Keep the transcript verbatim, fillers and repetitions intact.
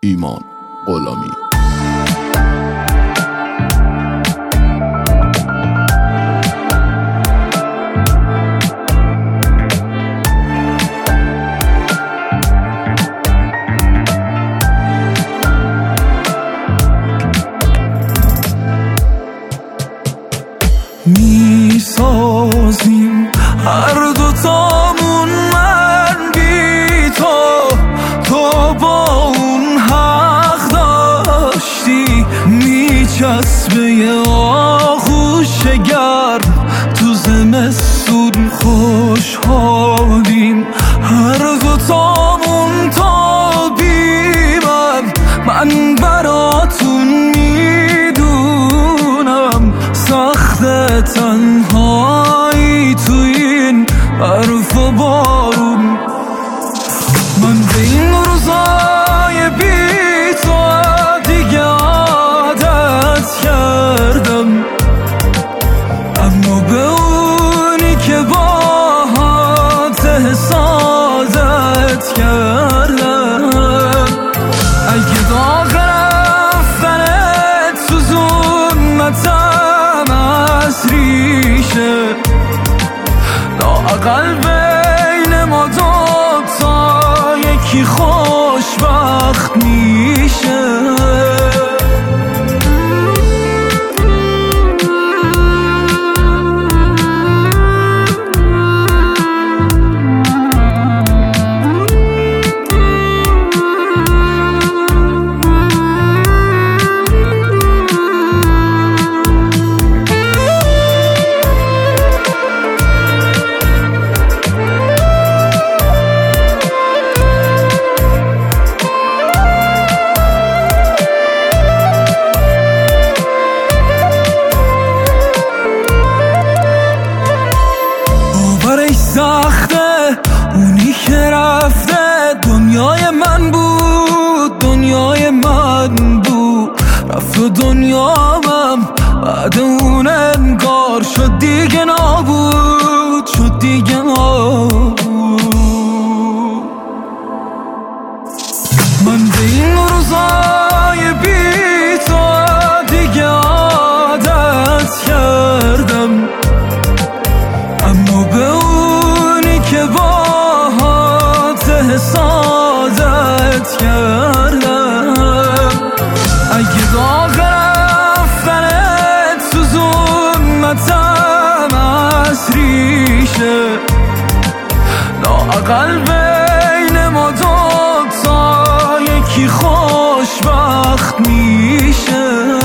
ایمان غلامی. می سازیم هر دوتامون من بی تو، تو با اون حق داشتی. می چسبه یه آغوش گرم تو زمستون خوشحالیم هر دوتامون تا بی من. من براتون میدونم سخت تنهایی تو این برف و بارون. من به این روزای بی تو دیگه عادت کردم، اما به اونی که باهات حسادت کردم. اگه داغ رفتنت سوزوندتم از ریشه، لااقل بین ما دوتا یکی خوشبخت میشه. سخته اونی که رفته دنیای من بود، دنیای من بود. رفت و دنیامم بعد اون انگار شد دیگه نابود، شد دیگه نابود. من به این روزای بی تو دیگه عادت کردم، اما به اونی که باهات حسادت کردم. اگه داغ رفتنت سوزوندتم از ریشه، لااقل بین ما دوتا یکی خوشبخت میشه.